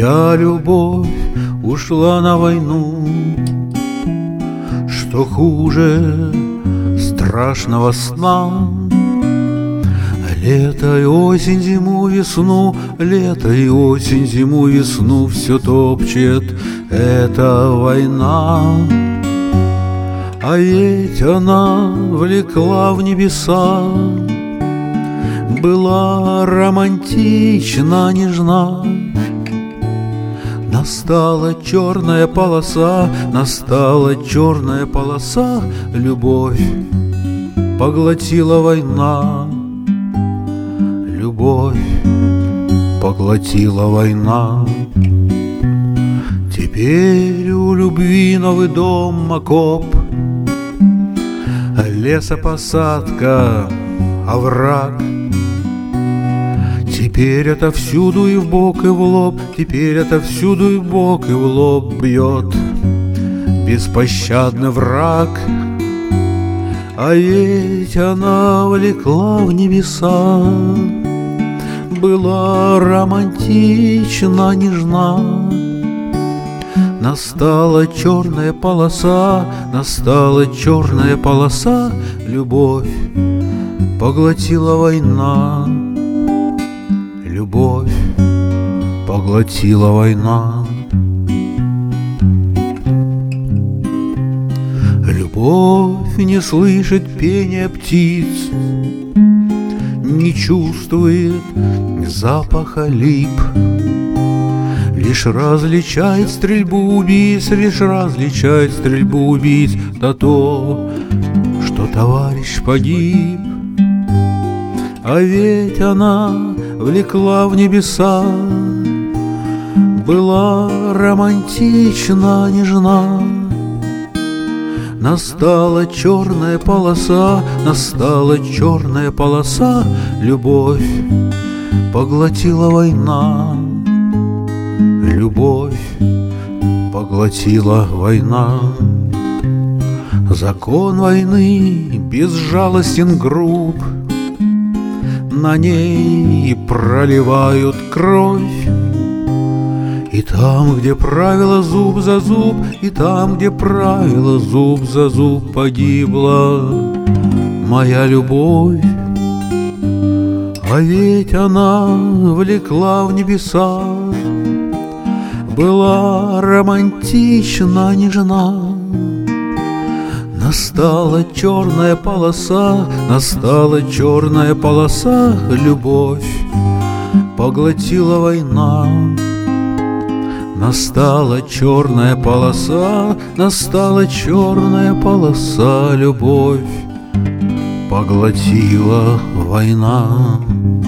Моя любовь ушла на войну. Что хуже страшного сна? Лето и осень, зиму, весну, лето и осень, зиму, весну все топчет эта война. А ведь она влекла в небеса, была романтична, нежна. Настала черная полоса, настала черная полоса, любовь поглотила война. Любовь поглотила война. Теперь у любви новый дом, окоп, лесопосадка, овраг. Теперь это всюду и в бок, и в лоб, теперь это всюду и в бок, и в лоб бьет беспощадный враг. А ведь она влекла в небеса, была романтична, нежна. Настала черная полоса, настала черная полоса, любовь поглотила война. Любовь поглотила война. Любовь не слышит пения птиц, не чувствует запаха лип, лишь различает стрельбу убийц, лишь различает стрельбу убийц, да то, что товарищ погиб. А ведь она влекла в небеса, была романтична, нежна. Настала черная полоса, настала черная полоса, любовь поглотила война. Любовь поглотила война. Закон войны безжалостен, груб, на ней проливают кровь. И там, где правило зуб за зуб, и там, где правило зуб за зуб, погибла моя любовь. А ведь она влекла в небеса, была романтична, нежна. Настала черная полоса, настала черная полоса, любовь поглотила война. Настала черная полоса, настала черная полоса, любовь поглотила война.